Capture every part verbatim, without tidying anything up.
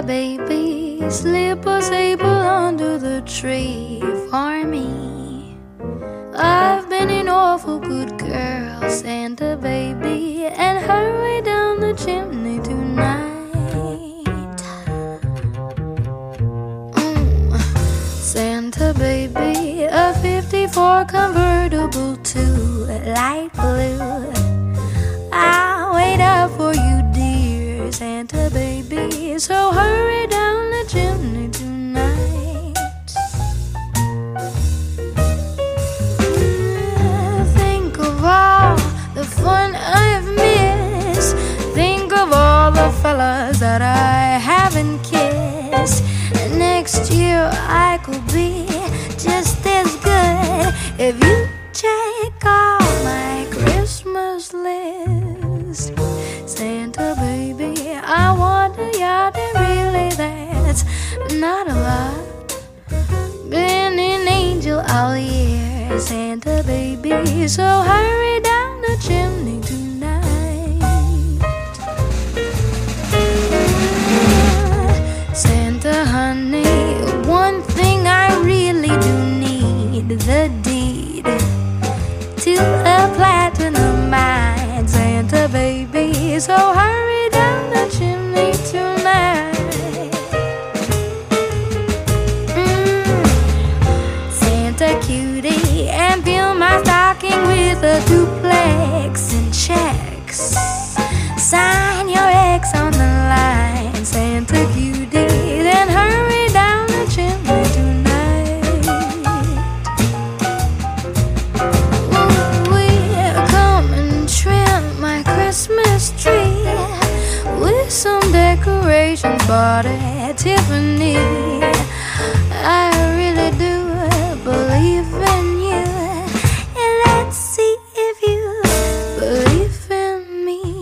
baby, slip a sable under the tree for me. I've been an awful good girl, Santa baby, and hurry down the chimney tonight. mm. Santa baby, a fifty-four convertible to light blue. I'll wait up for you, dear Santa baby, so hurry down the chimney tonight. Think of all the fun I've missed. Think of all the fellas that I haven't kissed. Next year I could be just as good if you check off my Christmas list. Santa baby, I want a yacht, and really that's not a lot. Been an angel all year, Santa baby, so hurry down the chimney tonight. Santa honey, one thing I really do need, the deed to a platinum mine, Santa baby, so hurry down the chimney tonight. mm. Santa cutie, and fill my stocking with a duplex and checks. Sign your ex on the line, Santa cutie, then hurry down the chimney tonight. We'll come and trim my Christmas tree with some decorations bought at Tiffany. I really do believe in you, and let's see if you believe in me.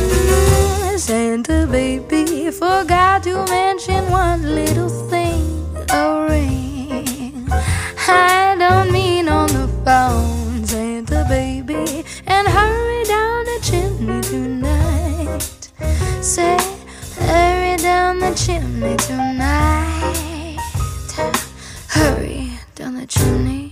Santa baby, forgot to mention one little thing, a ring. I don't mean on the phone, Santa baby, and hurry down the chimney tonight. Say, hurry down the chimney tonight. Hurry down the chimney.